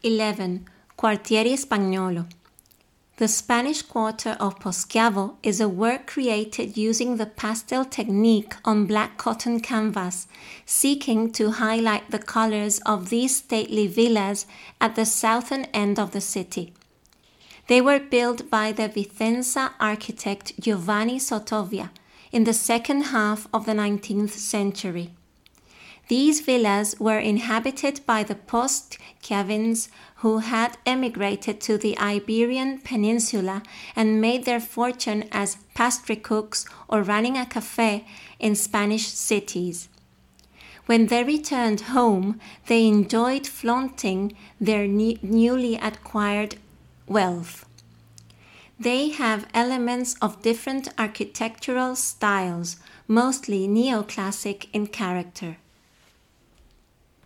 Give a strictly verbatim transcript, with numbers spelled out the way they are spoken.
eleven. Quartiere Spagnolo. The Spanish Quarter of Poschiavo is a work created using the pastel technique on black cotton canvas, seeking to highlight the colors of these stately villas at the southern end of the city. They were built by the Vicenza architect Giovanni Sottovia in the second half of the nineteenth century. These villas were inhabited by the post-Chiavins who had emigrated to the Iberian Peninsula and made their fortune as pastry cooks or running a cafe in Spanish cities. When they returned home, they enjoyed flaunting their ne- newly acquired wealth. They have elements of different architectural styles, mostly neoclassic in character.